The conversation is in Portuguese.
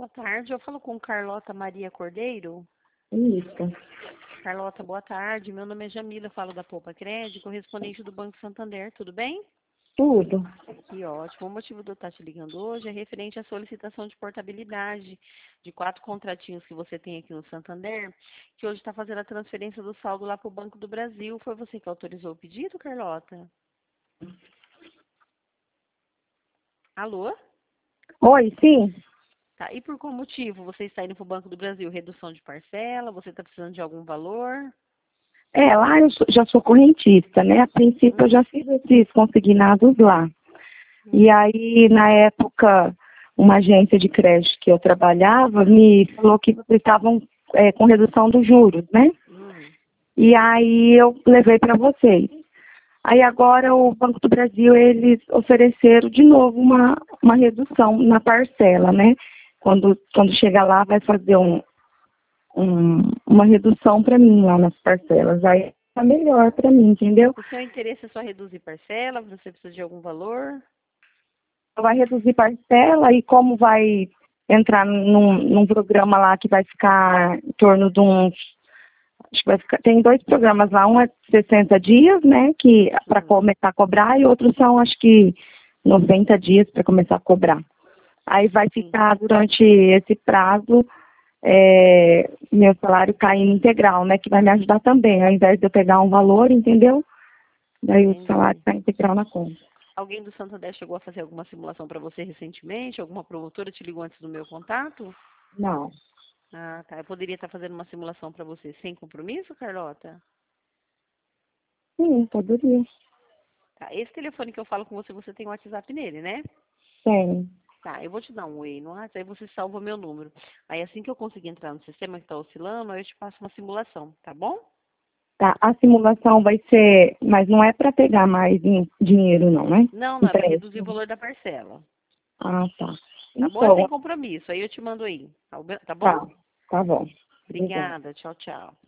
boa tarde. Eu falo com Carlota Maria Cordeiro. Isso. Carlota, boa tarde. Meu nome é Jamila, eu falo da Poupa Crédito, correspondente do Banco Santander. Tudo bem? Tudo. Que ótimo. O motivo de eu estar te ligando hoje é referente à solicitação de portabilidade de 4 contratinhos que você tem aqui no Santander, que hoje está fazendo a transferência do saldo lá para o Banco do Brasil. Foi você que autorizou o pedido, Carlota? Alô? Oi, sim. Tá. E por qual motivo você está indo para o Banco do Brasil? Redução de parcela? Você está precisando de algum valor? Lá eu já sou correntista, né? A princípio eu já fiz esses consignados lá. E aí, na época, uma agência de crédito que eu trabalhava me falou que vocês estavam com redução dos juros, né? E aí eu levei para vocês. Aí agora o Banco do Brasil, eles ofereceram de novo uma redução na parcela, né? Quando chegar lá, vai fazer uma redução para mim lá nas parcelas. Aí tá melhor para mim, entendeu? O seu interesse é só reduzir parcela? Você precisa de algum valor? Vai reduzir parcela e como vai entrar num programa lá que vai ficar em torno de uns... Acho que vai ficar, tem 2 programas lá, um é 60 dias, né, que para começar a cobrar, e outros são, acho que, 90 dias para começar a cobrar. Aí vai ficar, durante esse prazo, meu salário caindo integral, né, que vai me ajudar também, ao invés de eu pegar um valor, entendeu? Daí o salário cai integral na conta. Alguém do Santander chegou a fazer alguma simulação para você recentemente? Alguma promotora te ligou antes do meu contato? Não. Ah, tá. Eu poderia estar fazendo uma simulação para você sem compromisso, Carlota? Sim, poderia. Tá. Esse telefone que eu falo com você, você tem um WhatsApp nele, né? Tem. Tá, eu vou te dar um oi no WhatsApp, aí você salva meu número. Aí assim que eu conseguir entrar no sistema que está oscilando, aí eu te passo uma simulação, tá bom? Tá, a simulação vai ser, mas não é para pegar mais dinheiro não, né? Não, não, é para reduzir o valor da parcela. Ah, tá. Tá bom? É sem Então, compromisso. Aí eu te mando aí. Tá bom? tá bom. Obrigada. Obrigada. Tchau, tchau.